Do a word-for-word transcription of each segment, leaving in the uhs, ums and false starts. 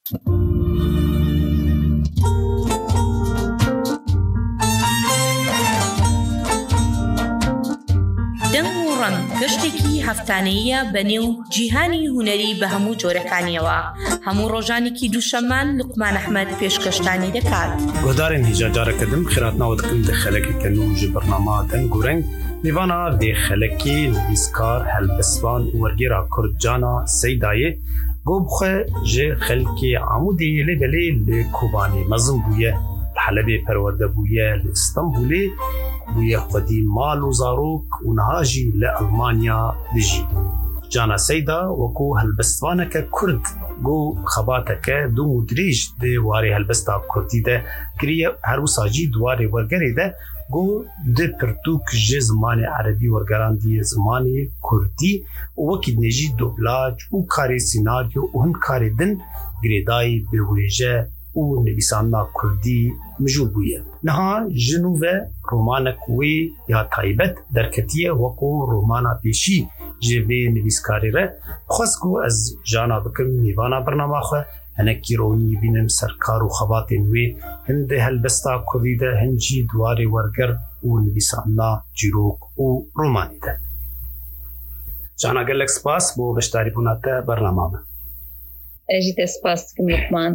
گەشتێکی هەفتانەیە بەنێو جیهانی هونەری بە هەموو جۆرەکانیەوە. هەموو ڕۆژانێکی دووشەمان لوقمان ئەحمەد پێشکەشتانی دەکات. گۆدارên هیجاجارەکەدم خێراتناوە دەکەم دە خەلەکێکە نو ji بەرنامە دەنگ و رەنگ میوانە دێ خەلەکێ نویسکار هەلبەسوان û وەرگێرا کورد Cana Seydayê got bixwe ji xelkê Amûdê lê belê li Kobanê mezin bûye, li Helebê perwerde bûye, li İstanbulê bûye xwedî mal û zarok û niha jî li Almanya dijî. Cana Seyda wekû helbestvaneke Kurd got xebateke dûm û dirêj di warê helbesta Kurdî de kiriye, her wisa jî di warê wergerê de got di pirtûk ji zimanê erebî wergerandiye zimanê Kurdî û wekî dinê jî doblaj û karê sînaryo û hin karê din girêdayî bêwêje û nivîsandina Kurdî mijûl bûye. Niha ji nû ve romanek wê ya taybet derketiye wekû romana pêşî ji vê nivîskarê re. Xwest ku ez jana bikim mêvana bernama xwe hinekî ronî bînim serkar û xebatên wê hin di helbesta Kurdî de hin jî di warê werger û nivîsandina çîrok û romanê de. Cana gelek spas bo beşdarîbûna te bernama me. Ez jî te spas dikim Luqman.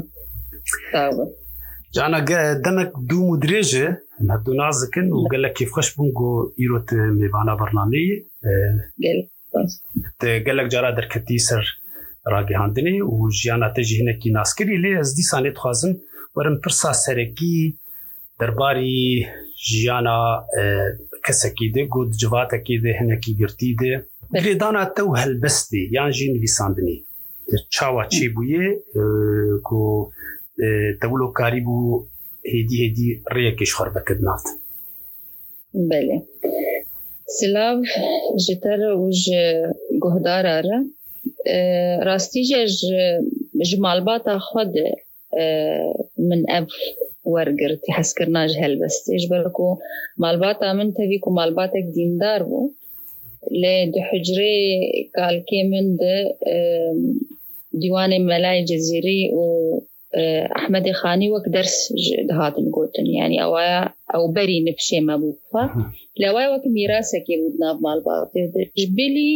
Cana demek dûm û dirêj e hevdû naz dikin û gelek kêfxweş bûn got îro tu mêvana bernameyê te gelek cara derketî ser ragihandinê û jiyana te jî hinekî naskirî lê ez dîsanê dixwazim werim pirsa serekî derbarî jiyana kesekî de got civatekî de hinekî girtî de girêdana te û helbestê yan jî nivîsandinê çawa çê bûye ku تولو کاری بو هدی هدی ریکش خراب کرد نات. بله. سلاو جتر وج گهدار را راستی جج جمالبات خود من اب ورگرتی حس کرناج هلبستیش بلکو مالبات من تبی کو مالباتک دیندار بو لی دو حجره کال که من ده دیوان ملای جزیری و أحمد خاني وك درس هذا نقولن يعني أو أو بري نفسي ما بوفا لواي وك ميراثة كي بدنا بمالبات جبلي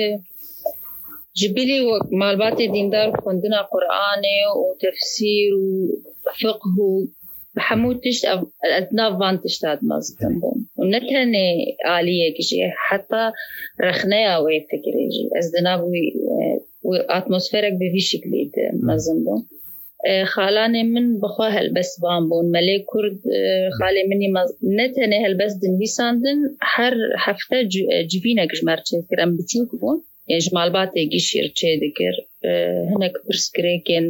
جبلي وك مالبات ديندار كندنا قرآن وتفسير وفقه بحمود تشت أدنى فان تشتاد مازن بوم ونتهني عالية كشي حتى رخنايا ويفتكري جي أزدنا بوي وأتموسفيرك بفي شكل مازن بوم خالاني من بخوا هلبس بان بون ملك كرد خالي مني نتنه هلبس دن بيساندن هر هفته جبينك جمرچه كرم بتيك بون يعني جمالبات يجي شيرچه دكر هناك برسكريكن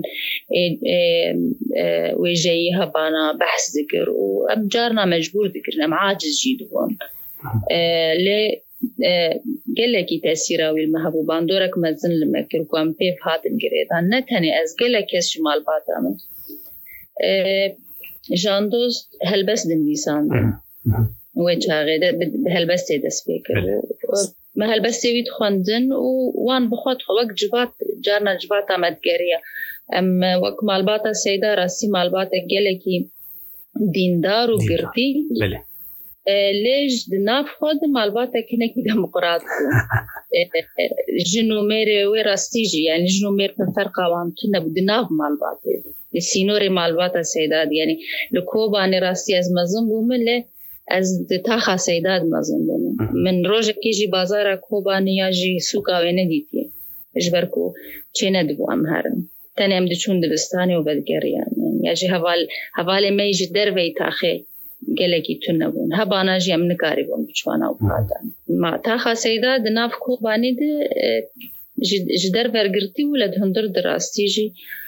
ويجيها بانا بحث ذكر وابجارنا مجبور ذكر نم عاجز جيد بون لي گلکی تأثیرا ویل محبوبان دورک مزن لمکر کوام پیف هاتن گریدان نتنی از گلکیش شمال باتامن جاندوز هلبس دن بیسان و چاقه ده هلبس تیدس بیکر ما هلبس تیوید خواندن و وان بخواد وقت جبات جارنا جبات آمد گریه ام وقت مالباتا سیدا راسی مالباتا گلکی دیندار و گرتی بله ليش دناف خود مالباتا كنا كي ديمقراط جنو ميري وراستيجي يعني جنو مير فرق عوام كنا بدناف مالباتا السينوري مالباتا سيداد يعني لكوباني راستي از مزن بومله از تاخا سيداد مزن بومله من روجه كيجي بازارا كوباني ياجي سوقا وينديتي اجبركو چيند بو امهرن تاني ام دچون دبستاني وبدگريان يعني ياجي هوال هوالي ميجي دروي تاخي گلکی تو نبون هبانا جی امن کاری بون بچوانا و پادان ما تاخا سیدا دناف کو بانی ده جدر ورگرتی ولد هندر دراستی جی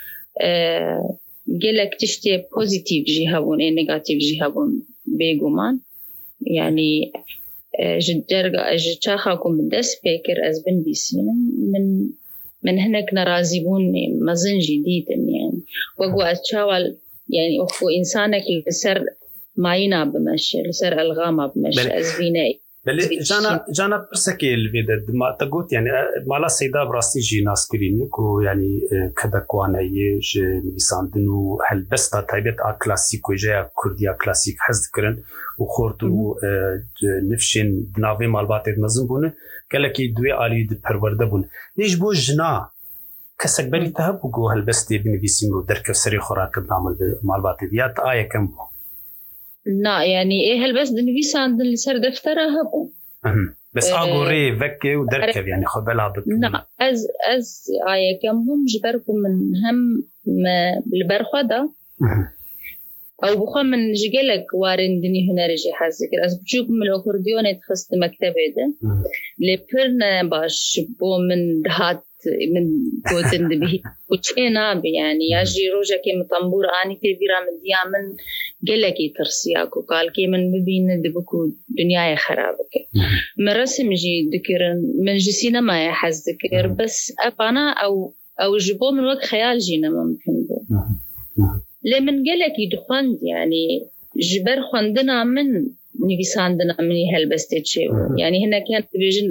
گلک تشتی پوزیتیو جی هبون ای نگاتیو جی هبون بگومان یعنی جدر جتاخا کم دست پیکر از بن بیسینم من من هناك نرازي بون مزن جديد يعني وقو أتشاول يعني أخو إنسانك يسر ماينا بمشي لسر ألغاما بمشي أزبيني بله جانا جانا برسكي الفيدد ما تقول يعني مالا سيدا براستي جي ناس كرينك ويعني كذا كوانا يج نيساندنو هل بس تايبت ا كلاسيك وجا كرديا كلاسيك حذكرن وخورتو نفشين بنافي مالبات مزنبونه كلكي دوي علي د پرورده بون ليش بو جنا كسك بري تهب وجو هل بس دي بنفيسيمرو درك سري خوراك بنعمل مالبات ديات ايه كم لا يعني ايه هل بس دنفيس عند اللي سر دفترها هبو بس اغوري فكي ودركب يعني خبلها بك لا از از ايه كم هم جبركم من هم ما بالبرخده او بخو من جيلك وارن دني هنرجي حذكر از بجوك من الاكورديون تخصت مكتبه ده لبرنا باش بو من دهات من قوتن به وچنا يعني ياجي روجا كي مطنبور اني تبيرا من ديامن جلكي ترسياكو قال كي من ببين دبكو دنيا خرابك مرسم جي ذكر من جسينا ما يحذكر بس ابانا او او جبو من وقت خيال جينا ممكن ده لمن جلكي دخند يعني جبر خندنا من نيساندنا من هالبستيتشي يعني هنا كانت بيجن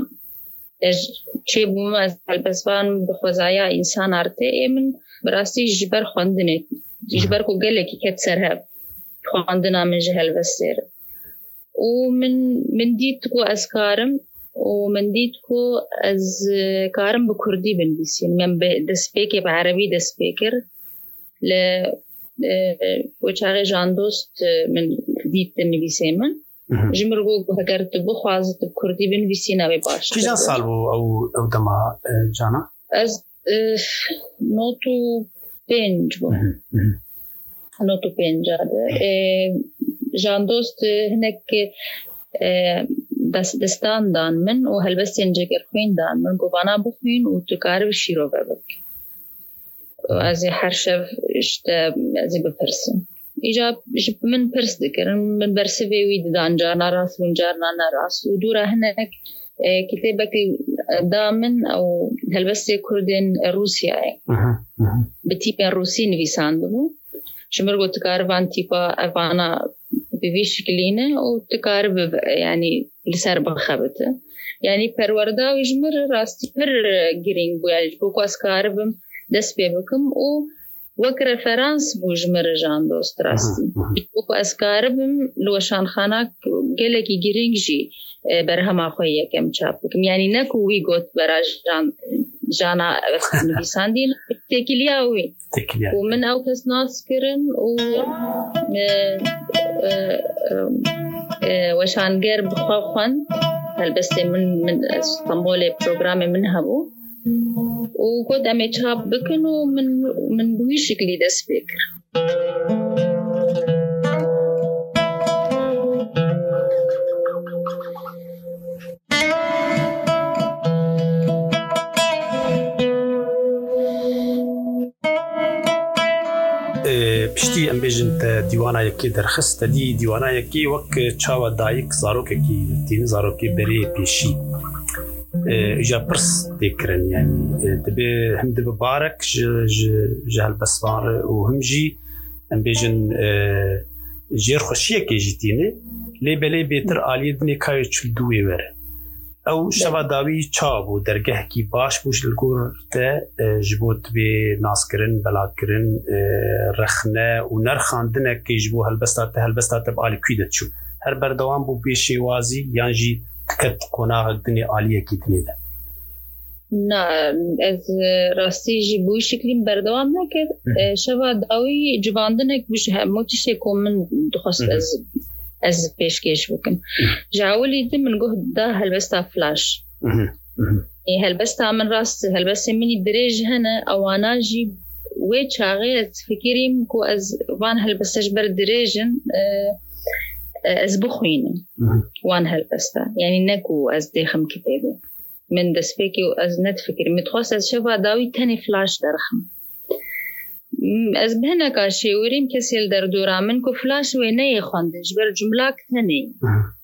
شيء بماز البسوان بخوزايا إنسان عرتي من براسي جبر خواندنه جبر كو قلقي كتسرهب خواندنا من جهل بسير ومن من ديتكو أذكارم ومن ديتكو أذكارم بكردي بنبيسين من دسبيكي بعربي دسبيكر ل وچاغي جاندوست من ديت النبيسيمن جمرغو هكرت بخوازت بكردي بنفيسينا بباش كي جان صالبو او او دما جانا از نوتو بينج بو نوتو بينج جان دوست هناك دس دستان دان من وهلبس ينجر خوين دان من قوانا بخوين وتكارب الشيرو بابك وازي حرشف اشتا ازي بفرسن إجاب جب من برس ذكر من برسبي ويد دان جارنا راس ونجارنا نراس ودورا هناك كتابك دامن أو هالبس كردين روسيا بتيبين روسي نفيساندو شمرغو تكاربان تيبا أفانا بفيش كلينة وتكارب يعني لسر بخبته يعني perوردا ويجمر راستي بر جرين بو يعني بوكو أسكاربم دس بيبكم و وكر فرانس بوجمر جان دوست راستي بوكو أسكاربم لوشان خاناك جلكي جرينجي برهما خويا كم چاپكم يعني نكو وي قوت براج جان جانا نفيساندين تكلياوي ومن أو كس ناس كرن و وشان غير بخوخن هالبستي من من اسطنبول برنامج من هبو وقد أمي تشاب بكنو من من بويشك لي دس فكر پشتی ام بیشتر تا دیوانه یکی درخست دی دیوانه یکی وقت چاو دایک زاروکی کی تیم زاروکی بری پیشی اجا پرس تکرن یعنی دبی هم دب بارک ج ج جهل بسوار و هم جی ام بیشتر جیر خوشیه کی جتینه لیبلی بیتر عالی دنی کای چل دوی وره او شوا داوی چابو درگه کی باش بوش الگور ته جبوت به ناسکرین بلاکرین رخنه و نرخاندنه کی جبو هلبستات هلبستات بالی کیدت شو هر بردوام بو بیشی وازی یانجی تکت کناغ دنی عالیه کی دنی ده نه از راستی جبوی شکلیم بردوام نکرد شوا داوی جواندنه بوش هموتیشه کومن دخست از از پیشکش بکن جاولی ده من گفت ده هلبستا فلاش ای هلبستا من راست هلبستا منی دریج هنه اوانا جی وی چاقیت فکریم کو از وان هلبستاش بر دریجن از بخوینم وان هلبستا یعنی نکو از دیخم کتابه من دست فکر از نت فکر متخواست از شفا داوی تنی فلاش درخم از بهنا کاشی وریم کسی در دوران من کو فلاش و نه خواندش بر جمله تنی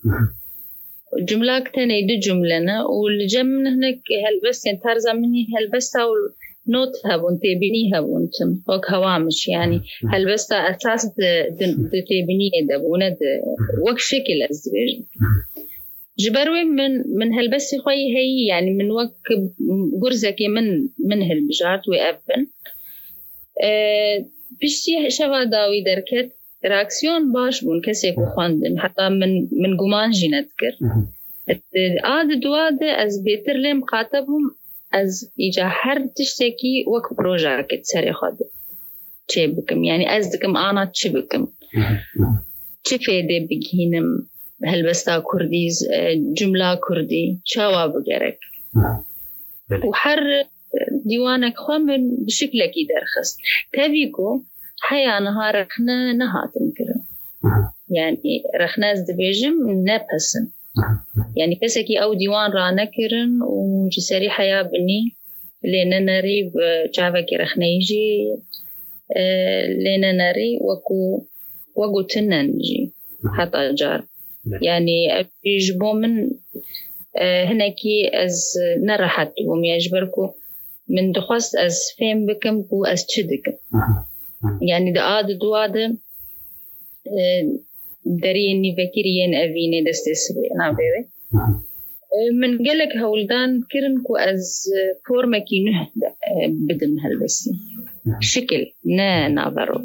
جمله تنی دو جمله نه و الجمن هناك هلبس طرز مني هلبس او نوت هبون تبيني هبون تم او هوامش يعني هلبس اساس تبيني ده بونه وك شكل ازبيج جبروي من من هالبس خوي هي يعني من وقت جرزك من من هالبجات ويأبن أه بشتي شوا داوي دركت راكسيون باش بون كسيك وخاندن حتى من من جمان جينتكر عاد دواد از بيتر لم قاتبهم از إجا حر تشتكي وك بروجاكت سري خد چه بكم يعني از دكم أنا چه بكم چه فيده بگينم هلبستا كرديز جملة كردي شوا بگرك وحر ديوانك خامن بشكلك يدرخص تبيكو حيا نهار رخنا نهاتن كرن يعني رخنا زدبيجم نبسن يعني كسكي أو ديوان رانا كرن وجسري حيا بني لنا نري بجافك رخنا يجي لنا نري وكو وكو تننجي حتى جار يعني يجبو من هناكي از نرحت وم يجبركو من دخواست از فهم بكم و از چدكم يعني دا آد دواد داريني فكريين أفيني دستيسوي أنا بيوي من قلق هولدان كرنكو از فورمكي نهد بدم هالبسي شكل نا نظرو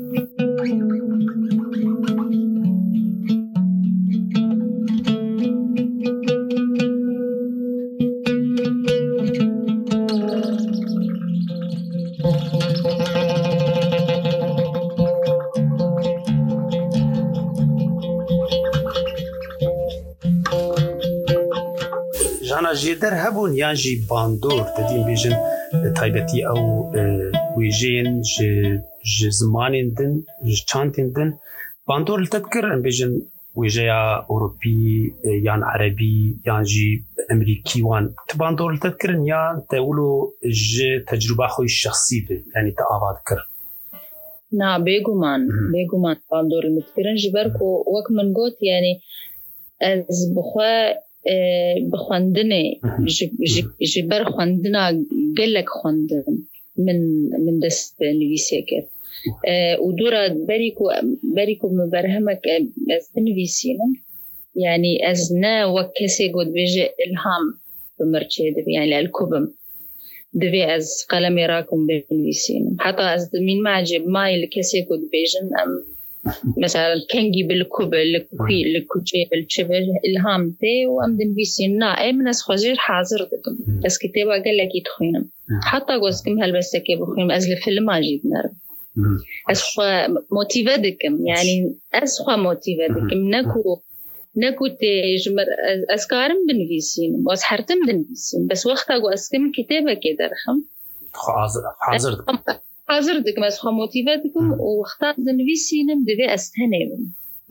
جانا جيدر هبون يان جي باندور تدين بيجن تايبتي أو ويجين جي جي زمانين دن جي چانتين دن باندور لتذكر بيجن ويجيا أوروبي يان عربي يان جي أمريكي وان تباندور لتذكر يان تقولوا جي تجربة خوي الشخصية يعني تأواد كر نا بيجومان بيجومان باندور المتكرن جبركو وك من قوت يعني از بخوا بخواندنه جبر خواندنا قلق خواندن من من دست نویسه کرد و دورا بریکو بریکو مبرهمك از نویسینم يعني از نا وكسي قد بيجي إلهام بمرچه دبي يعني الكوبم دبي از قلمي راكم بنويسينم حتى از من معجب ماي لكسي قد بيجن أم مثلا كنجي بالكوب الكوي الكوجي بالشبه الهام تي وام دنبيسين نا اي من اسخوزير حاضر دكم بس كتابة قال لك يتخينم حتى قوزكم هالبستكي بخينم ازل فيلم اجيب نرم اسخوا موتيفة دكم يعني اسخوا موتيفة دكم نكو نكو تجمر اسكارم بنبيسين واسحرتم بنبيسين بس وقتا قو اسكم كتابة كده رخم حاضر دكم حاضر دكم اسخوا موتيفة دكم واختار بنبيسينم دبي استهنبم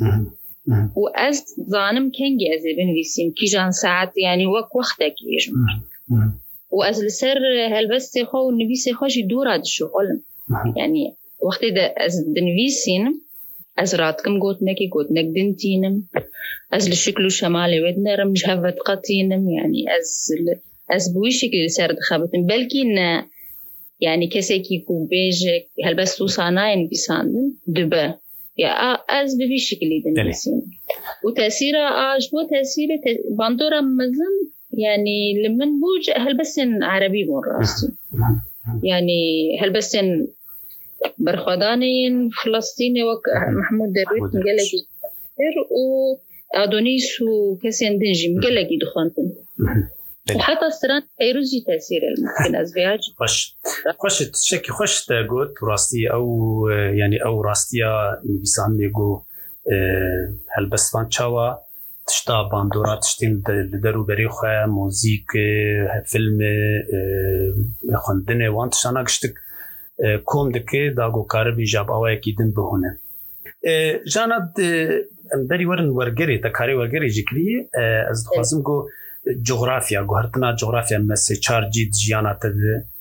وأز ظانم كنجي أزي بنفيسين كيجان ساعات يعني وق وقتك يجمع وأز لسر هالبس خو النفيس خوش يدور هذا الشغل يعني وقت ده أز بنفيسين أز راتكم قوت نكي قوت نقدنتينم أز لشكل شمالي ودنا رمج هفت قطينم يعني أز أز بوي شكل سرد خابتن بلكي إن يعني كسيكي كو بيجك هالبس توصاناين بيساندن دبا يا از بفي شكلي دنسين وتأثيره عجبه تأثيره باندورا مزن يعني لمن بوج هل بس عربي بون راسي يعني هل بس برخدانين فلسطيني وك محمود درويش مجلجي و أدونيس وكسين دنجي مجلجي دخانتن وحتى السران أيروزي تأثير الممكن أزبياج خوش خوش تشكي خوش تقول راستي أو يعني أو راستيا نبيسان يقول هالبسفان شوا تشتا باندورا تشتين لدرو بريخة موزيك فيلم خندنة وان تشانا قشتك كوم دكي داغو كاربي جاب أواي كيدن بهونه جاند بري ورن ورقري تكاري ورقري جكري از دخوازم قو جغرافيا جوهرتنا جغرافيا مثل چارجي جيانا تد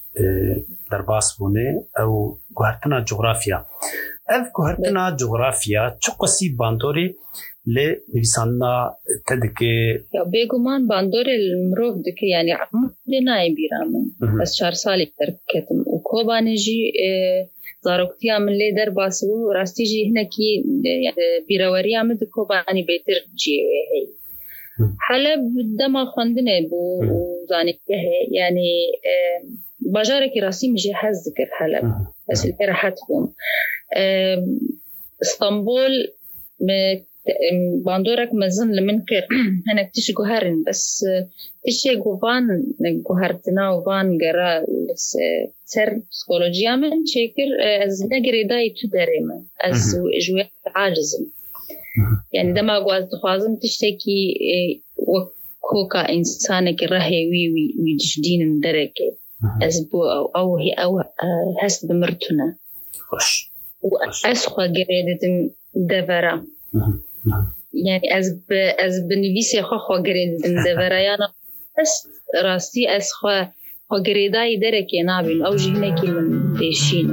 درباس بونه او جوهرتنا جغرافيا اف جوهرتنا جغرافيا چقسي باندوري ل نيسانا تدكي بيغمان باندوري المروف دكي يعني عمدنا يبيرامن بس چهار سالي تركتم وكوبانجي زاروكتيا من لي درباس بو راستي جي هناكي بيراوريا مد كوباني بيتر جي هي حلب دما خواندنه بو زاني يعني باجارك راسي مجي حز ذكر حلب بس اللي راحت بوم اسطنبول باندورك مزن لمنكر هنا تشي جوهرن بس تشي جوفان جوهرتنا وفان جرا سر بسيكولوجيا من شكر از نجري داي تدريما از جوية عاجزم يعني دما قواز تخوازم تشتكي وكوكا إنسانك رهي وي ويجدين دركة از بو أو أو هي أو هست بمرتنا وأسخوا جريدة دفرا يعني از ب از بنویسی خو خو گریدم دورایانا است راستی از خو خو گریدای درکی نابین او جهنه کی من دیشین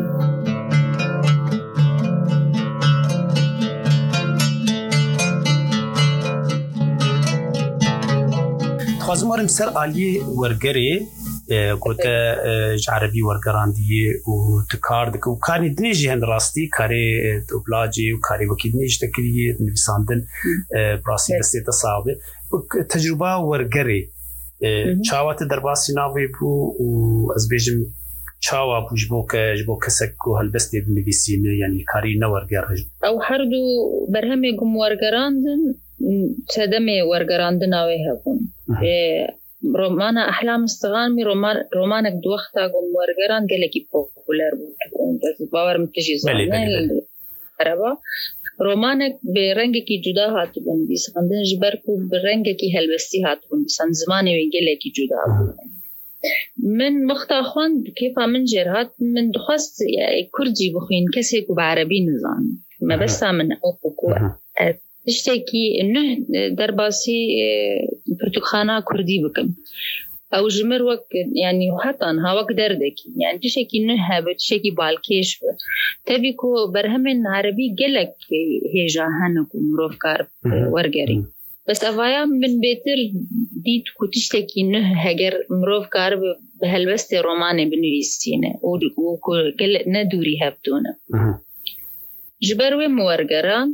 خوازمارم سر عالی ورگری قلت عربي ورقراندي وتكارد وكاني دنيجي هن راستي كاري دوبلاجي وكاري وكيد نيج تكري نفساندن براسي بسيطة صعبة تجربة ورقري شاوات درباسي ناوي بو وأزبيجم شاوا بو جبوك جبوك سكو هالبستي بنفسين يعني كاري نورقر أو حردو برهمي قم ورقراندن تدمي ورقراندن ناوي هبون رومانا أحلام استغانمي رومان رومانك دوختا قم ورقران قلقي بوبولار بس باور متجي زانه العربة رومانك برنجكي جدا هاتبون بس عندنا جبركو برنجكي هلبستي هاتبون بس عن زماني ويقلقي جدا من مختا خوان كيف من جرهات من دخست يعني كردي بخين كسيكو بعربي نظام ما بس من أوكو تشتكي إنه درباسي برتقانة كردي بكم أو جمر وقت يعني حتى أنها وقت دردك يعني تشتكي إنه هبت تشتكي بالكيش تبيكو برهمن عربي قلق هي جاهنك ومروف كارب ورقري بس أفايا من بيتر ديت كو تشتكي إنه هجر مروف كارب بهالبست روماني بنويسينه وكو قلق ندوري هبتونه جبروي مورقران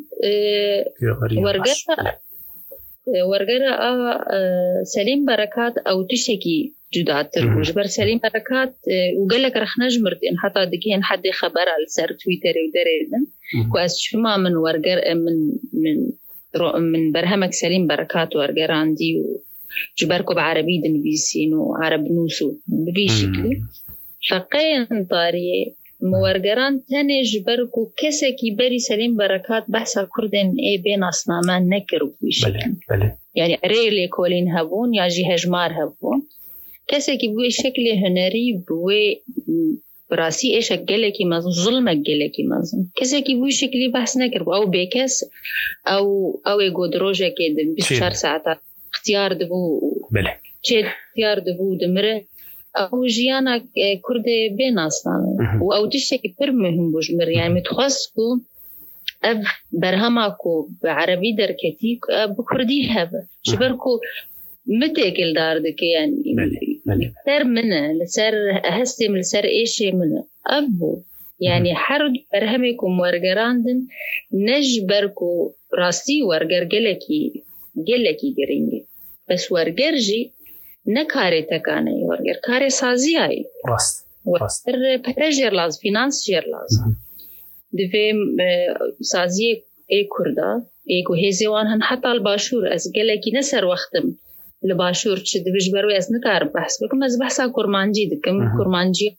ورقرة ورقرة سليم بركات أو تشكي جداتر وجبر سليم بركات وقالك رح نجمرت إن حتى دكين حد خبر على سر تويتر ودريدن وأس شما من ورقر من من من برهمك سليم بركات ورقران دي وجبركو بعربي دنبيسين وعرب نوسو بشكل فقين طاري مورگران تنه جبرکو کسی کی بری سلیم برکات بحثا کردن ای بین اسنامان نکرو بیشتر بله بله یعنی ریلی کولین هبون یا جی هجمار هبون کسی کی بوی شکل هنری بوی براسی ایش گله کی مزن ظلم گله کی مزن کسی کی بوی شکلی بحث نکرو او بیکس او او گودروجه که بیست و چهار ساعت اختیار دبو بله چه اختیار دبو دمره أو جيانا كرد بين أصلا وأو تشتكي بر مهم بجمر يعني متخصصكو أب برهماكو بعربي دركتي بكردي هذا شبركو متأكل داردك يعني سر منه لسر هستم لسر إيش منه أبو يعني حرد برهمكم ورقراندن نجبركو راسي ورقر جلكي جلكي جرينجي بس ورقرجي نکاری تکانی ورگر کاری سازی ای راست راست ور پرژر لاز فینانس جر لاز دویم سازی ای کردا ای کو هزیوان هن حتی الباشور از گله کی نسر وقتم الباشور چه دویش بروی از نکار بحث بکم از بحثا کرمانجی دکم کرمانجی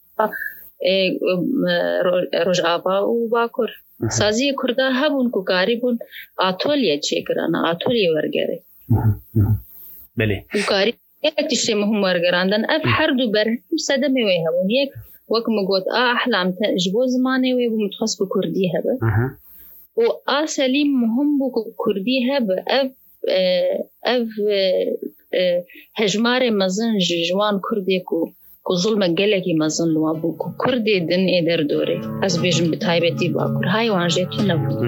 روج آبا و باکر سازی کردا هبون کو کاری بون آتولیه چه کرنا آتولیه ورگره بله کاری تشتي مهم ورقراندن أب حردو برهم صدمي ويها ونيك وكما قلت آه أحلام تجبو زماني ويبو متخص بكردي هبا وآه سليم مهم بو كردي هبا أب أب هجماري مزن جوان كردي كو كو ظلم قلقي مزن لوابو كو كردي دن إدر دوري أز بيجم بتايبتي باكر هاي وانجيتو نبو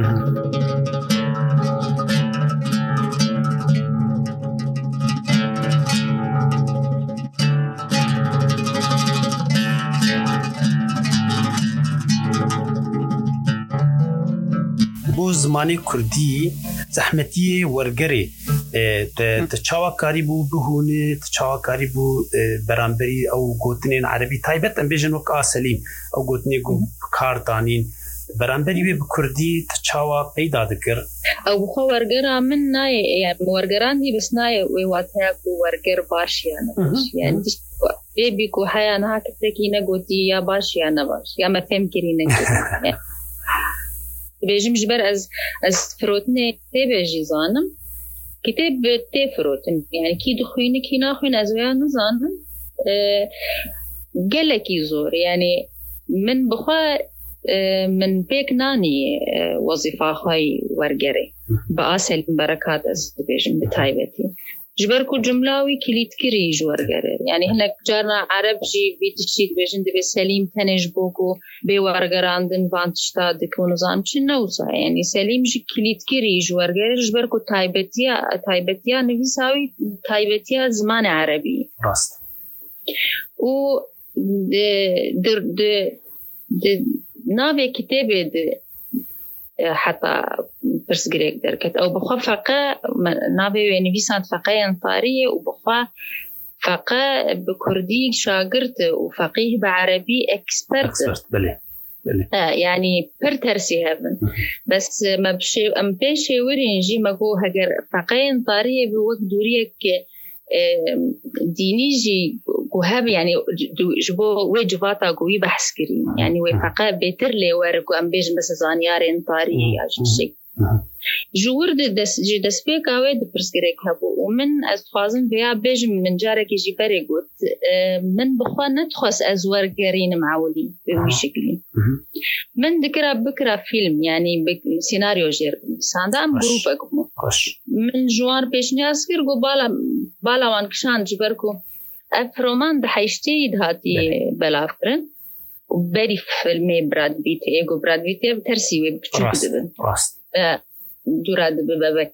بو زمانی کردی زحمتی ورگری ت تشاوا كاريبو بهوني تشاوا كاريبو برامبري أو قوتنين عربي تايبت أم بيجن وقع سليم أو قوتني قو كاردانين برامبري بكردي تشاوا بيدا ذكر أو بخو ورقرا من ناي يعني ورقران دي بس ناي ويواتها كو ورقر باشي أنا يعني بيبي كو حيا أنا هكتكي نقوتي يا باشي أنا باش يا ما فهم كرينا كده بيجي مجبر أز أز فروتني تبيجي زانم كتاب تفروتن يعني كي دخويني كي ناخوين أزويا نزانم أه قلكي زور يعني من بخوا أه من بيك ناني أه وظيفة خواي ورقري بأسل بركات أز بيجم بتايبتي جبركو جملاوي كليت كري جورجر يعني هناك جارنا عرب جي بيتشيد بيجن دبي سليم تنج بوكو بي ورجراندن بانتشتا دكونو زامش نوصا يعني سليم جي كليت كري جورجر جبركو تايبتيا تايبتيا نبيساوي تايبتيا زمان عربي راست و د د د د نافي كتابه د حتى برس جريك دركت أو بخوا فقه نابي ونبيسان فقه انطارية وبخوا فقه بكردي شاگرد وفقيه بعربي اكسبرت بله بله آه يعني برترسي هذا بس ما بشي أم بيشي ورينجي ما جو هجر فقه انطارية بوقت دوريك ديني جي وهاب يعني جبو وجفاتا قوي بحث كريم يعني وفقه بيتر لي ورقو أم بيج بس زانيار انطاري يا شيء جورد دس جي دس بيك أويد برسكريك هبو ومن أستخازن فيها بيج من جارك يجي بريقوت من بخوا ندخس أزوار قرين معولي بشكل من ذكرى بكرة فيلم يعني سيناريو جير ساندا أم جروبكم من جوار بيش ناسكر قو بالا بالا وانكشان جبركو أفرومان ده حيشتيد هاتي بلافرن وبري فيلمي براد بيت إيجو براد بيت بترسيوي بكتشوك دبن دوراد ببابك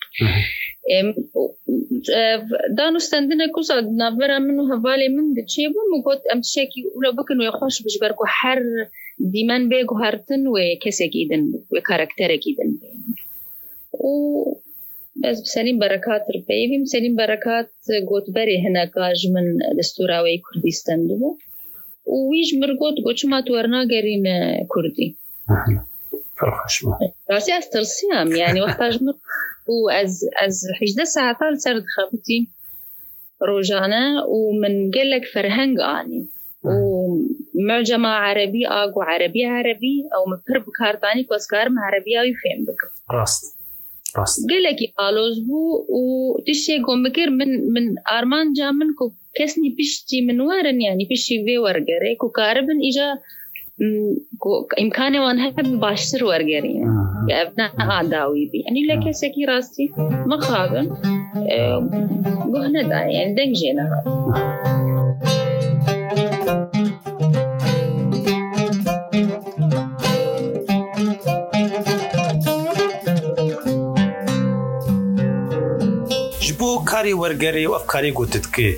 دانو ستندنا كوسا نافرا منو هفالي من دتشيبو مقود أمتشاكي ولو بكنو يخوش بجبركو حر ديمان بيجو هارتن وكسك إيدن وكاركترك إيدن و بس بسليم بركات ربيبي مسليم بركات قوت بري هنا كاج من دستوراوي كردستان دبو ويج مرقوت قوش ما تورنا قرين كردي فرخش ما راسي أسترسيام يعني وقتاج مر وأز أز حجدة ساعة ثالث سرد خابتي روجانا ومن قلك فرهنج آني ومعجمة عربي آقو عربي عربي أو مفرب كارتاني كوسكار مع عربي أو يفهم بك راست راست قلك يقالوز بو وتشي قوم بكر من من أرمان جامن كو كسني بيشتي من وارن يعني بيشي في ورقري كو كاربن إجا إمكاني وانهب باشتر ورقري يا أبناء أعداوي بي يعني لك سكي راستي مخابن قهنا دا يعني دنجينا جبو كاري ورقري وأفكاري قوتتك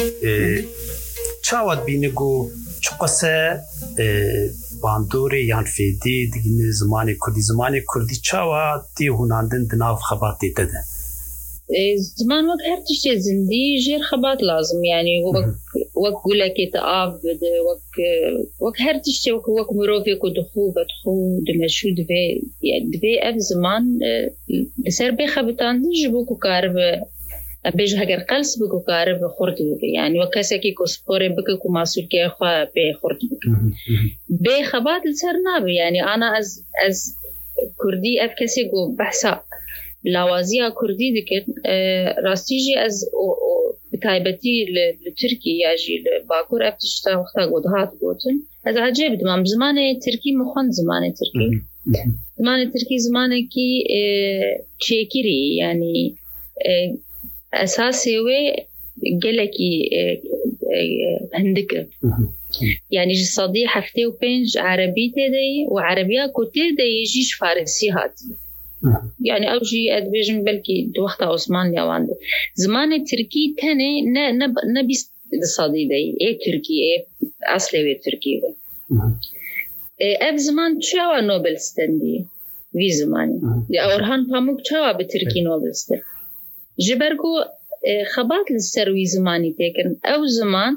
چاوات بينگو چقسه باندوري یان فیدی دیگه زمانی کردی زمانی کردی چاوات دی هناندن دناف خباتی تده زمان وقت هر تشتي زندي جير خبات لازم يعني وقت وقت قولك يتقاف وقت وقت هر تشتي وقت وقت مروفي كو دخو بدخو دمشو دفي يعني دفي أف زمان لسر بخبتان جبو كو كارب بيج هجر قلس بكو كارب خورد بك يعني وكاسكي كو سبوري بك كو ماسول كي خوا بخورد بك بخبات لسر نابي يعني أنا أز أز كردي أف كاسي كو بحثا لاوازيا كردي دكت راستيجي أز بتايبتي لتركي ياجي باكور أف تشتا وقتا قدهات قوتن أز عجبت ما بزمان تركي مخون زمان تركي زمان تركي زمان كي تشيكيري يعني أساسي وي قلكي هندك يعني جي صديق حفتي وبينج عربي تدي وعربية كتير دي يجيش فارسي هاتي يعني أو جي أدبيجن بلكي دوقت عثمان يوان زمان التركي تاني نبي صديق دي إيه تركي إيه أصلي وي تركي وي أب زمان تشاوى نوبل ستندي في زماني أورهان فاموك تشاوى بتركي نوبل ستندي جبركو خبات للسروي زماني تكن أو زمان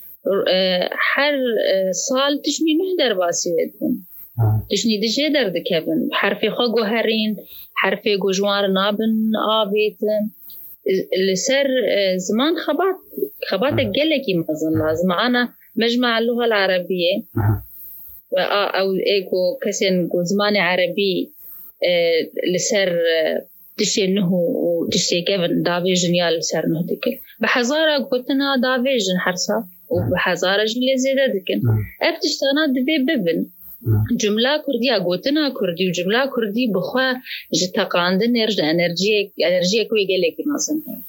حر صال تشني نهدر باسي ودن تشني دجي درد كبن حرفي خو هرين حرفي جوار نابن آبيتن لسر زمان خبات خبات الجلكي مظن لازم أنا مجمع اللغة العربية أو إيكو كسن زمان عربي لسر تشي إنه وتشي كيفن دافيجن يا لسر نهدك بحزارة قلتنا دافيجن حرصة وبحزارة جنلي زيادة دكن أفتشتنا دبي ببن جملة كردية قلتنا كردي وجملة كردي بخوا جتاقاندن يرجع انرجيك انرجيك ويقلك مثلا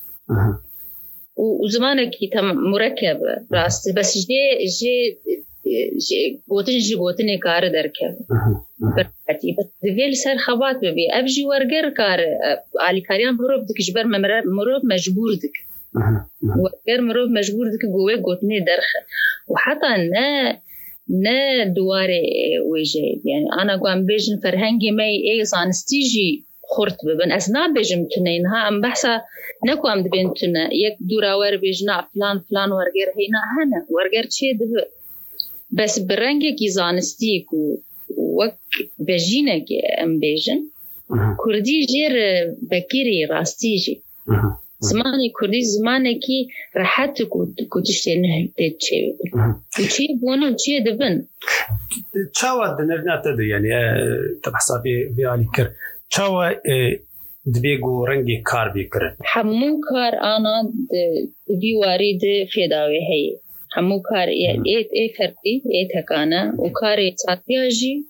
وزمانك تم مركب راست بس جي جي جي قلتن جي قلتن كار دركب بركتي بس دفيل سر خبات ببي ابجي ورقر كار علي كاريان مروب دك جبر مروب مجبور دك ورقر مروب مجبور دك قوي قلتني درخ وحتى نا نا دواري ويجي يعني أنا قام بيجن فرهنجي ماي إيه صانستيجي خورت ببن أثناء بيجن تنينها أم بحثا نكو أم دبين تنا يك دورا ور بيجنا فلان فلان ورغير هينا هنا ورغير تشي دب بس برنجي كي زانستيك وك بيجينك أم بيجن كردي جير بكيري راستيجي زماني كردي زماني كي راحت كوتشتي نهتي تشي وشي بونو تشي دبن تشاوا دنرنا تدو يعني تبحثا في في عليكر تشاوا دبيغو رنگي كار بيكر حمو كار انا دبي وارد فداوي هي حمو كار يعني اي اي فرقي اي تكانا وكاري تاتياجي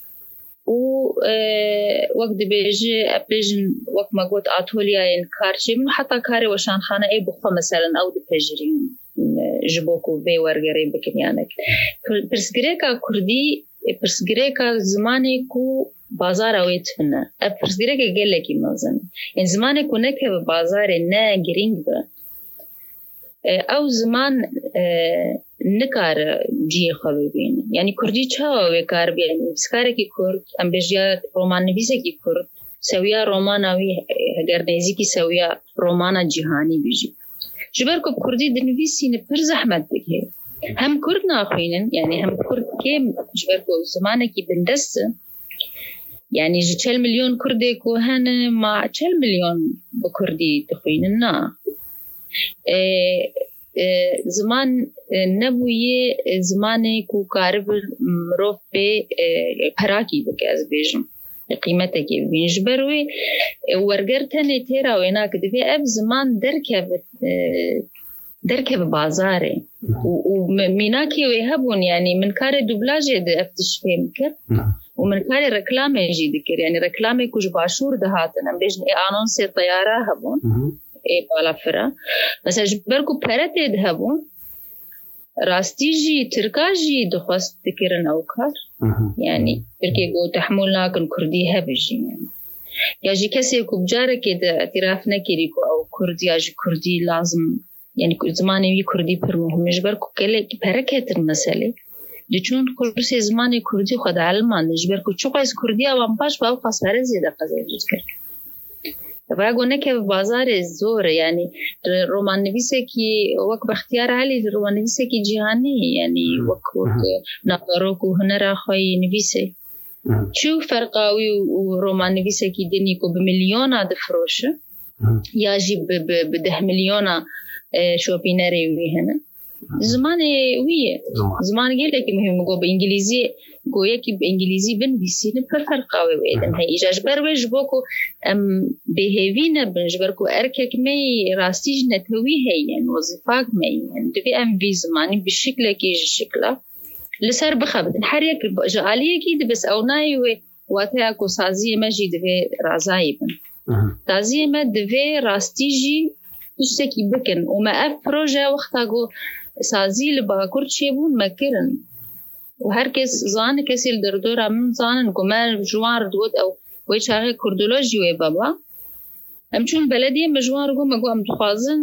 و وقت بيجي أبيجن وقت ما قلت أطوليا ينكارشي من حتى كاري وشان خانة أي بخوا مثلا أو دبيجرين جبوكو بي ورقري بكنيانك برسجريكا كردي برسجريكا زماني كو بازار ويتفنا برسجريكا قال لك مثلا يعني زماني كو نكه بازار نا جرينج أو زمان نکار جی خالوبین یعنی کردی چه و کار بیان بسکاره کی کرد ام بجیا رومان نویسه کی کرد سویا رومان اوی اگر نزی کی سویا رومان جهانی بیجی جبر کو کردی دنویسی نه پر زحمت دکه هم کرد ناخوینن یعنی هم کرد که جبر کو زمانه کی بندست یعنی چهل میلیون کردی کو هن ما چهل میلیون بکردی تخوینن نه زمان نبویه زمانی کو کارب مروف به پراکی بکاز بیشم قیمته کی بینش بروی ورگر تنی تیرا و اینا کدی به اب زمان درکب درکب بازاره و مینا کی و هبون یعنی من کار دوبلاژ ده افتش فهم کرد و من کار رکلامه جی دکر یعنی رکلامه کج باشور دهاتن بیشن آنونس طیاره هبون ای بالا فرا مثلا جبرکو پرت دهبون راستيجي تركاجي دخواست تكرن أو كار يعني تركي قو تحملنا كن كرديها بجي يعني ياجي كسي كبجارة كده اعترافنا كيريكو أو كردي ياجي كردي لازم يعني زماني وي كردي پر مهم جبركو كله بركة المسألة دچون كرسي زماني كردي خد علمان جبركو چو قاس كردي أو باش باو قاسره زيادة قزاي جكر برای گونه که بازار زور یعنی رومان نویسه کی وقت بختیار علی رومان نویسه کی جهانی یعنی وقت نقاروک و هنر خواهی نویسه چو فرقاوی و رومان نویسه کی دنی کو بمیلیون آد فروشه یا جی به ده میلیون شوپینری وی هنه زمان ویه زمان گله که مهم گو به انگلیسی گویا که به انگلیسی بنویسی نه پر فرقاوی ویدن هی ایجاج برویش بوکو ام بهیوی نه بنجبر کو ارکک می راستیج نتوی هی یعنی وظیفاک می یعنی دوی ام وی زمانی بشکل کی شکلا لسر بخبدن هر یک جعالیه کی بس او نای و واتیا کو سازی مجید و رازایبن تازی ما دوی راستیجی تشتكي بكن وما اف بروجا وقتا جو سازي لباكورد شيبون مكرن وهركز زان كسيل دردورا من زان قمال جوار دود او ويشاغي كردولوجي وي بابا امچون بلديه مجوار جو مگو ام تخازن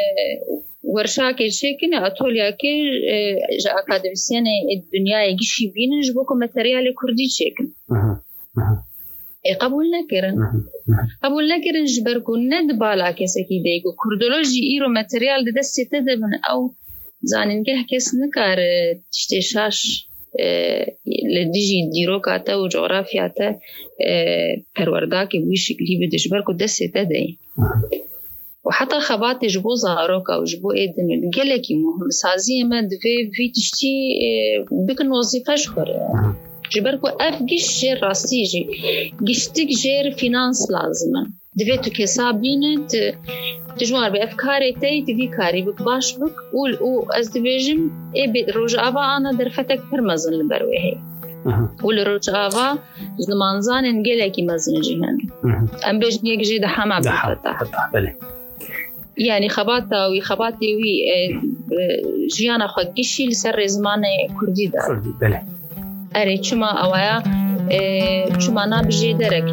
ورشا كي شيكن اتوليا كي جا اكاديميسيان الدنيا يجي بينج بوكو ماتيريال كردي شيكن قبول نکردن قبول نکردن جبر کو ند بالا کسی کی دیگو کردولوژی ایرو متریال ده دستی تدبن او زانینگه کس نکار تشتشاش لدیجی دیروکاتا و جغرافیاتا پرورداکی بوی شکلی بده جبر کو دستی تدی وحتى خبات جبو زاروكا وجبو إيدن جلكي مهم سازي ما دفي في تشتي بكن وظيفة شكر جبركو أف جيش جير راستيجي جيشتك جير فينانس لازمة دفي تكسابين تجوار بأفكاري تي تفي كاري بك باش بك و أز دفيجم إيه بروجابا أنا درفتك برمزن لبرويهي والروجابا زمان زانن جلكي مزن جهن أم بيجن يك جي دحام فتح بلي يعني خباتا وي خباتي وي جيانا خوكيشي لسر زمان كردي دا كردي بله اري چما اوايا چما نا بجي درك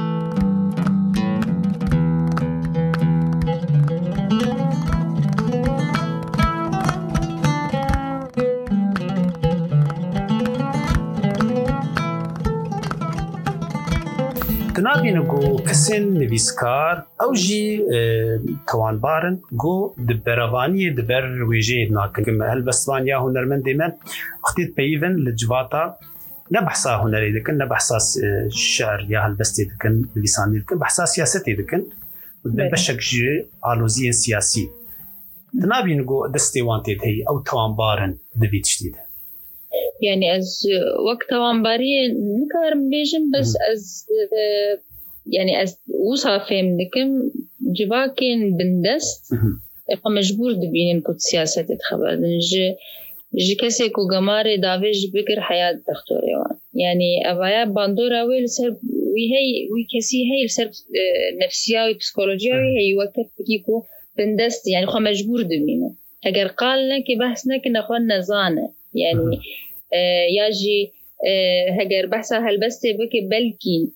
تنابين جو كسن نويسكار أو جي توان بارن جو دبرافاني دبر ويجي ناكن هالبسوانيا هنرمن ديما اختيت بيفن لجواتا نبحثا هنري دكن نبحثا الشعر يا هالبستي دكن لساني دكن بحثا سياستي دكن بشك جي علوزي سياسي تنابين جو دستيوانتي هي أو توان بارن دبيت شديد يعني از وقت وانباري نكارم بيجم بس از يعني از وصا فهم دكم جواكين بندست اقا مجبور دبينين كود سياسة تتخبر جي جي كسي كو غماري داويج بكر حياة دكتوريوان يعني ابايا باندورا وي لسر وي هي وي كسي هي لسر نفسياوي بسكولوجياوي هي وقت بكيكو بندست يعني خو مجبور دبينه اگر قالنا كي بحثنا كنا خو نزانه يعني ياجي هجر بحثها هالبستي بك بلكي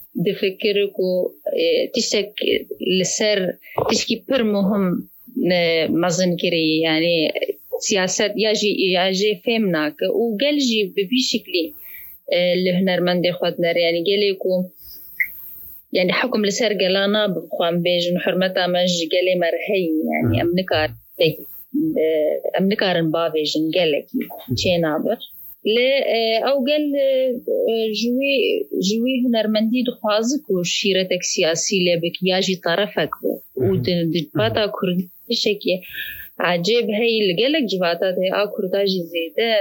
دفكركو تشك لسر تشكي بر مهم مظن كري يعني سياسات ياجي ياجي فهمناك وقالجي بشكلي الهنرمند خدنا يعني قاليكو يعني حكم لسر قلانا بخوان بيجن حرمتها مج قالي مرهي يعني امنكار امنكار بابيجن قالكي تشينابر لا أو قال جوي جوي هنرمندي دخوازك وشيرتك سياسي لبك ياجي طرفك ودجباتا كردي بشكل عجيب هاي اللي قالك جباتا دي آ كرداجي زيادة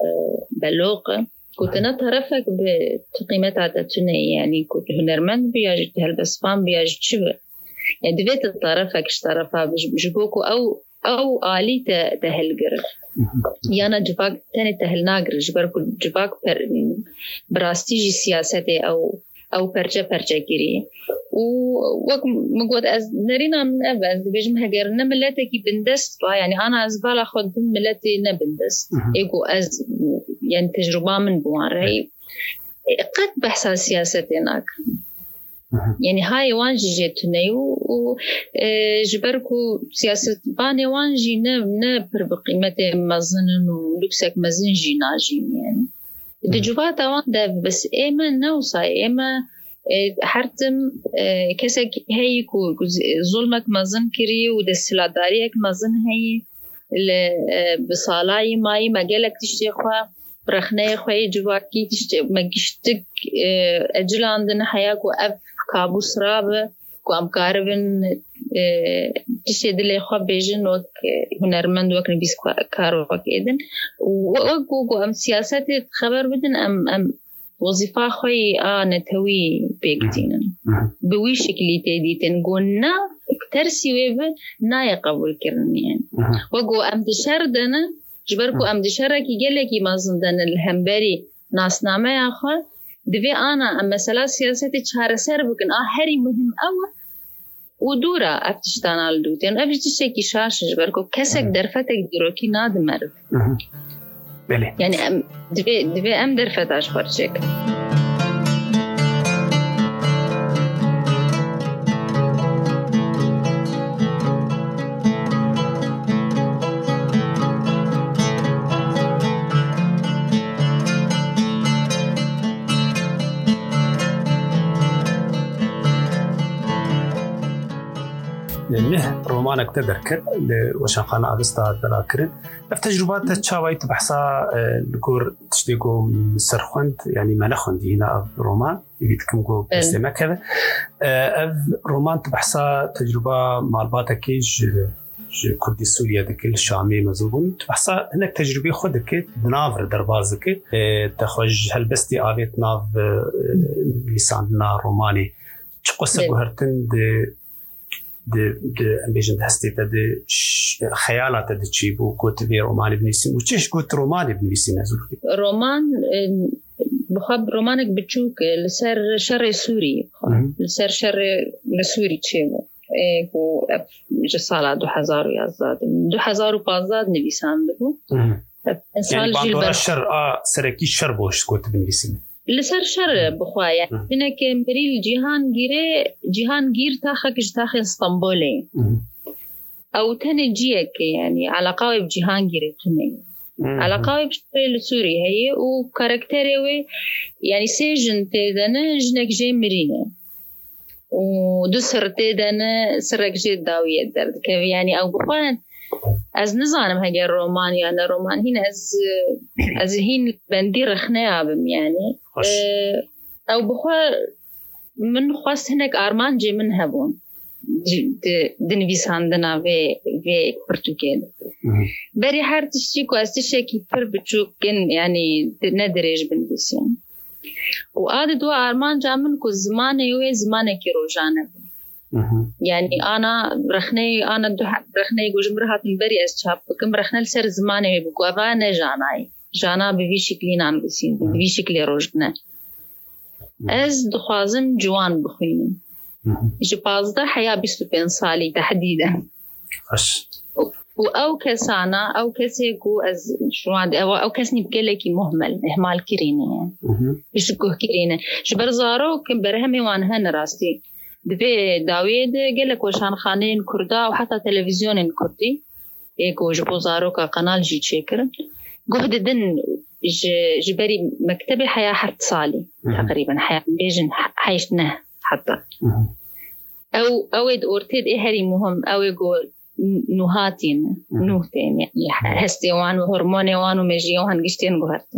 بلوقة كنتنا طرفك بتقيمات عادتنا يعني كنت هنرمند بياجي هالبسفان بياجي شبه يعني دفيت طرفك اشترفها بجبوكو أو أو آلي تهلقر يانا جفاك تاني تهلناقر جبركو جفاك براستيجي سياساتي أو أو برجة برجة كيري ووك مقود أز نرينا من أبز بيجم هجر نملتكي بندست با يعني أنا أزبال أخذ ملتي نبندست إيقو أز يعني تجربة من بوان رأي قد بحث سياستيناك يعني هاي وانجي جيتني وجبركو سياسة باني وانجي نبر بقيمته مزنن ولوكسك مزن جي ناجين يعني دجوباتا وانده بس ايما نوصاي ايما حرتم كسك هيكو ظلمك مزن كري وده السلاداريك مزن هي بصالاي ماي مجالك تشتي خوا برخنه خوي جواكي تشتي مجشتك اجل عندنا حياكو اف كابوس رابه كو ام كاربن تشتي دلي خوا بيجن وك هنرمند وك نبيس كارو وك ايدن وكو ام سياسات خبر بدن ام ام وظيفة خوي آه نتوي بيكتين بوي شكلي تيديتن قلنا اكترسي ويبه نا يقبل كرن يعني وقو ام دشاردنا جبركو ام دشاركي قلكي مازندن الهمبري ناس نامي اخوة دفي انا ام مسألة سياستي تشهر سر بكن اه هري مهم اوه ودورا افتشتان الدوتين افتشتكي شاش جبركو كسك درفتك دروكي ناد مرد بله يعني ام دفي دفي ام درفتاش فرشك نه رومانك تدركت وشان خانا أبستا دلاكرن في تجربات تشاويت بحصا الكور تشتيقو سرخوند يعني ما نخوند هنا رومان يبيتكم جو بسيما كذا أف رومان تبحصا تجربة مالباتكيج كردي سوريا دكيل الشامي مزوبون تبحصا هناك تجربة خودك بنافر دربازك تخرج هالبستي آليت ناف لساننا روماني قصة قهرتن د د د امبيجن هستي تد خيالات تد تشيبو كوت في روماني بنيسين وتشيش كوت روماني بنيسين ازولك رومان بخب رومانك بتشوك لسر شر سوري لسر شر لسوري تشيبو ايكو جسالة دو حزار ويازداد دو حزار وبازداد نبيسان بهو يعني باندورا الشر اه سركي الشر بوش كوت بنيسين لسر شر بخوايا هناك مريل جيهان جيري جيهان جير تاخك جتاخ اسطنبولي او تاني جيك يعني علاقة بجيهان جيري تنين علاقة بشتري لسوري هي وكاركتري وي يعني سيجن تيدانا جنك جي مرينة ودو سر تيدانا سرك جي داوية درد كيف يعني او بخوايا از نزانم هاجي الرومان يعني الرومان هنا از از هين بندير خنايا بم يعني او بخوا من خواست هناك ارمان جي من هبون دنفيس عندنا في في برتغال بري حار تشتيكو از تشتكي بر بتشوكن يعني ندريج بندسين وآد دو ارمان جامن كو زمانه يوي زمانه كي روجانه يعني أنا رخني أنا دو رخني جوجمرها تنبري أشاب كم رخنا لسر زمانه بقوة نجاناي جانا بفي شكلين عن بسين بفي شكل روجنا أز دخوازم جوان بخوين جبازده حياة بيستو بين صالي تحديدا خش أو كسانا أو كسيكو أز شوان أو أو كسني بكلكي مهمل إهمال كرينة بيشكوه كرينة جبر زارو كم برهمي وانهن راستي دفي داويد قالك وشان خانين كردا وحتى تلفزيون كردي ايكو جبو زارو كقنال جي تشيكر قهد دن جبري مكتبي حياة حرت صالي تقريبا حياة بيجن حيشنه حتى او اويد اورتيد اهري مهم او يقول نوهاتين نوهتين يعني هستيوان وهرمونيوان ومجيوان قشتين قهرت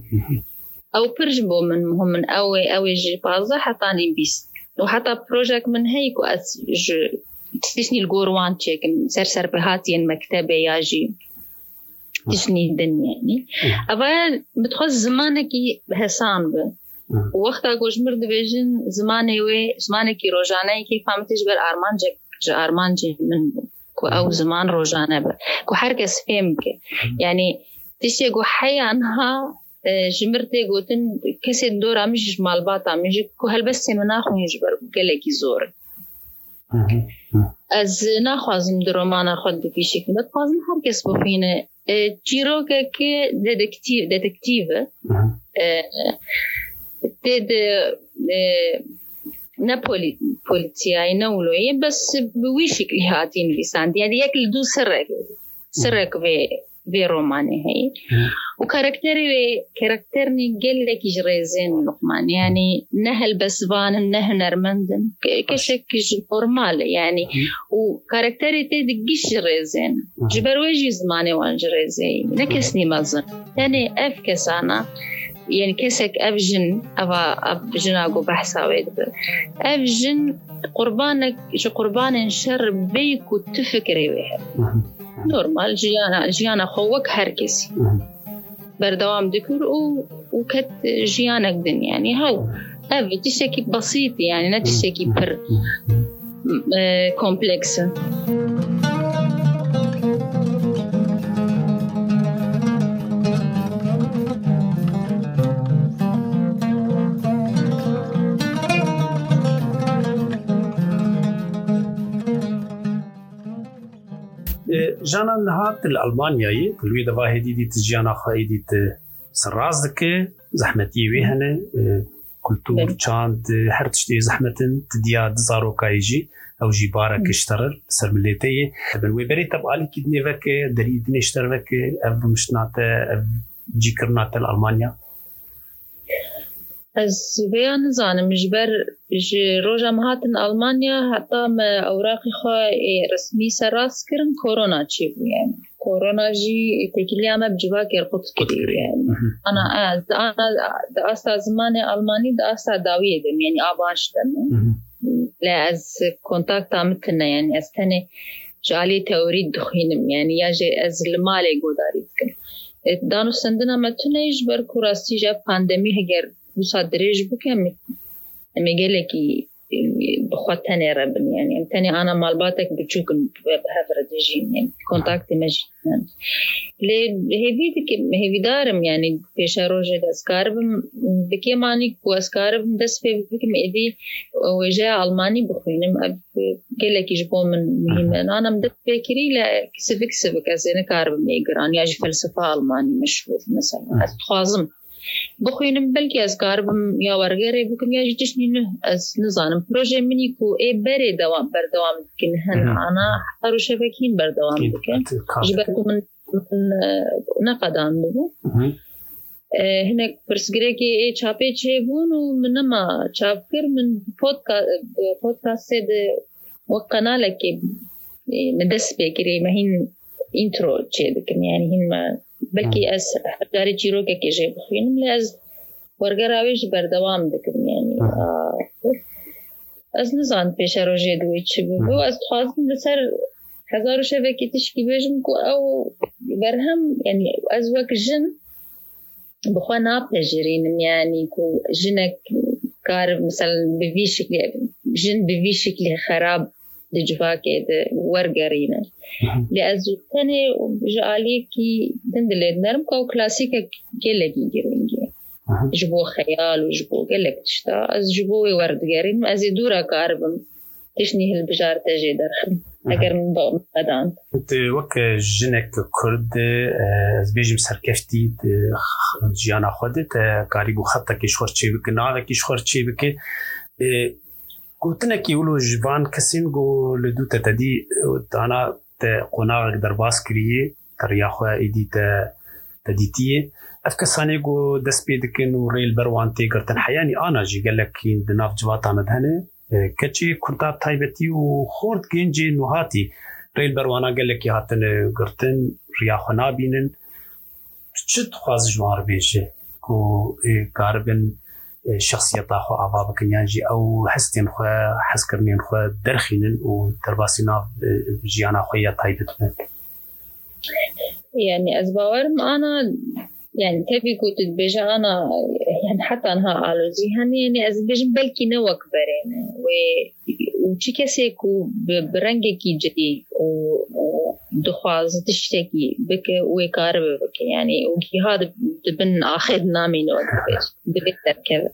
او برجبو من مهم من اوي اوي جي بازا حتى نبيس وحتى بروجكت من هيك وأس ج تسني الجوروان تشيك سر سر بهاتين مكتبة ياجي تسني الدنيا يعني أول بتخص زمانك بحسان ب ووقتها جوج مرد بيجن زماني وي زمانك روجاني كيف فهمت تجبر أرمان جك ج أرمان جي من كو أو زمان روجاني ب كو حركس فيمك يعني تشي جو حيانها جمرتي قوتن كسي الدور عميش مالبات عميش كو هلبس مناخو يجبر كلكي زور از ناخوازم درومانا خود في شكل بتخوازم هر كس بفينه جيرو كي ديتكتيف ديتكتيف تد نابولي بوليتياي نولوي بس بوي شكل هاتين لسان يعني ياكل دو سرك سرك في في روماني هي وكاركتري كاركترني قال لك يجريزين لقمان يعني نهل بسبان نه نرمندن كشكج نورمال يعني وكاركتري تدقش جريزين جبرويجي زماني وان جريزي نكسني مزن يعني اف كسانا يعني كسك افجن افا افجن اقو بحثا ويد افجن قربانك شو قربان شر بيكو تفكري ويحب نورمال جيانا جيانا خوك هركسي بردوام دكور و وكت جيانا قدن يعني هاو أبي تشكي بسيط يعني لا تشكي بر كومبلكس جانا نهات الألمانياي كلوي دوا هدي دي تجيانا خايدي سرازك زحمتي ويهنا كلتور چاند هر تشتي زحمتن تديا دزارو كايجي او جيبارا كشترل سر مليتي بنوي بري تبقالي كدني فك دريد نشتر فك اف مشنات اف جيكرنات الألمانيا از ویا نزانم جبر روژا مهاتن ألمانيا حتى ما أوراقي خوا رسمي سراس كرن كورونا تشيبو يعني كورونا جي تكلي أنا بجواك يرقط كتير يعني أنا أنا دا أستا زماني ألماني دا أستا داوية دم يعني آباش دم لا از كونتاكت عمتنا يعني از تاني جالي توريد دخينم يعني ياجي از المالي قوداري تكن دانو سندنا متنا يجبر كوراستي جا باندمي هجر وصادريج بكم ميجلكي بخوتني ربن يعني امتني أنا مالباتك بتشوك بهفرة دجين يعني كونتاكتي مجدنا ليه هيفيدك هيفيدارم يعني بيشا روجة أسكاربم بكي ماني كو أسكاربم دس في بكم إيدي وجاء ألماني بخوينم قلك يجبو من مهمة أنا مدت بكري لا سفك سفك أزينا كاربم إيقران ياجي فلسفة ألماني مشهور مثلا أتخازم بخوينم بلكي أسكاربم يا ورغيري بكم ياجي تشنينه أز نظام بروجي مني كو إيه بري دوام بردوام بكن هن أنا حتى شبكين بردوام بكن جبرتو من نقدان بو هناك برسگريكي إيه چاپي چهبون ومنما چاپكر من بودكاست وقنالك ندس بكري مهين انترو چه بكن يعني هن بلكي أز حجاري جيروكا كي جي بخوينم لأز ورقراويش بردوام بكن يعني أز نزان بيشا روجي دوي چبو أز تخوازم لسر هزارو شبكي تشكي بيجمكو أو برهم يعني أز وك جن بخوا ناب تجرينم يعني كو جنك كار مثلا بفي شكل جن بفي شكل خراب دجواكي ورقرينا لأزو تاني جعالي كي دندلت نرم كو كلاسيكا كيلكي جيرونجي جبو خيال وجبو كيلك تشتا از جبوي وردقرين از دورا كاربم تشني هالبجار تجي درخم اگر من بقى مقدان انت وك جنك كرد از بيجم سركفتي جيانا خودت قريبو خطا كيشخور چي بك نالا كيشخور چي بك قلتنا كي يقولوا جبان كسين قو لدو تتدي أنا تقناغ درباس كريه ترياخوا إيدي تديتيه أفكساني قو دس بيدكن وريل بروان تيقرتن حياني أنا جي قالك كين دناف جوات عمدهنه كتشي كنتاب تايبتي وخورد كينجي نوهاتي ريل بروانا قالك يهاتن قرتن رياخوا نابينن شد خواز جوار بيشي قو قاربن شخصية خو أبا بكنيانجي أو حستين خو حسكرنين خو درخينن وترباسينا جيانا خويا تايبتنا يعني أزباورم أنا يعني كيفي كنت تبيجا أنا يعني حتى أنها آلوزي هني يعني أزبيجن بلكي نوك برين وشي كسيكو برنجكي جديد ودخواز تشتكي بك ويكارب بك يعني وكي هذا بن آخر نامي نوك ببتر كذا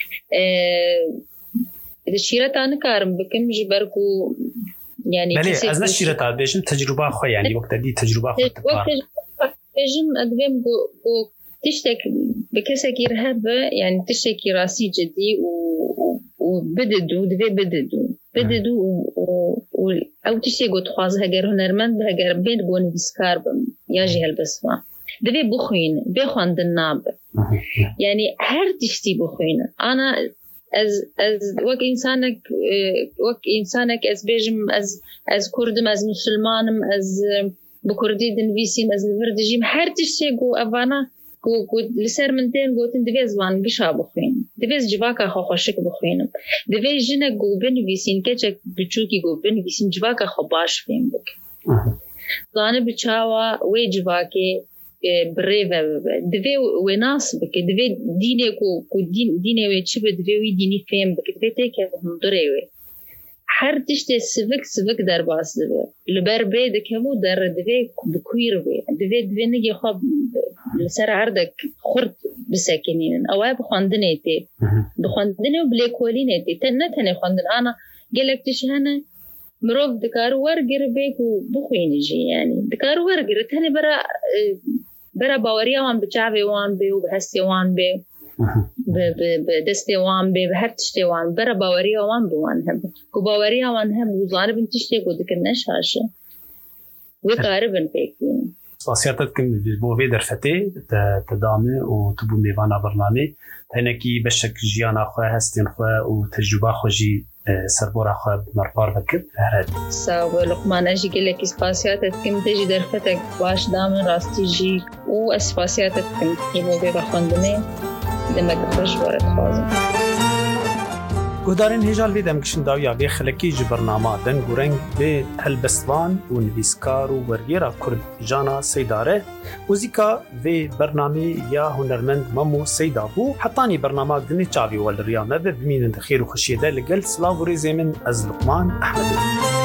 إذا الشيرة أنا كارم بكم جبركو يعني بلي أزنا الشيرة بيجن تجربة خو يعني وقت دي تجربة خو تبار بيجن أدوين بو تشتك بكسكي رهبة يعني تشتكي راسي جدي وبددو دفي بددو بددو و أو تشتكي تخواز هجر هنرمند هجر بين بون بسكار بم ياجي هالبسمة دفي بخوين بخوان دناب يعني هر تشتي بخوين أنا از از وك إنسانك وك إنسانك از بيجم از از كردم از مسلمانم از بكردي دنفيسين از الفردجيم هر تشتي جو أفانا کو کو لسر منتين گوتن دویز وان گشا بخوین دویز جواکا خو خوشک بخوینم دویز جنه گو بنویسین کچک بچوکی گو بنویسین جواکا خو باش فیم بک زانه بچاوا وی جواکی بریو دوی و ناس بک دوی دینه کو کو دین دینه و چه دوی وی دینی فیم بک دوی تک هم دریوی هر تشت سفك سفك در باس دوی لبر بيد كمو در دوی بكوير بي دوی دوی نجي خب لسر عردك خرد بساكنين أو بخواندني تي بخواندني وبليكولين تي تنا تنا خواندن أنا قالك تشهنا مروف دكار ورقر بيك وبخوين يجي يعني دكار ورقر تاني برا برا باوريا وان بچاوي وان بي وبحسي وان بي بدستي وان بي بهرتشتي وان برا باوريا وان بوان هم وباوريا وان هم وزارب انتشتي قدك النشاشة وقاربن بيكين سپاسیاتتکم بۆ vê derfetê te te damê û tu bû mêvana birnamê hinekî beşek jiyana xwe hestên xwe û tecrüba xwe jî serbora xwe merpar vekir. Sağ ol Luqman, jî gelekî spasiyatetkim te jî derfetek baş damin rastî jî û ez spasiyatetkim ji bo vê xwendinê demek xweş were dixwazim. Guhdarên hêja li vê demkişin dawiya vê xelekî ji bernama deng û reng vê helbestvan û nivîskar û wergêra Kurd Jana Seydar e. Mûzîka vê bernamê ya hunermend Memo Seyda bû. Hetanî bernama dinê çavî we li riya me ve bimînin di xêr û xweşiyê de li gel silav û rêzê min ez Luqman Ehmedê.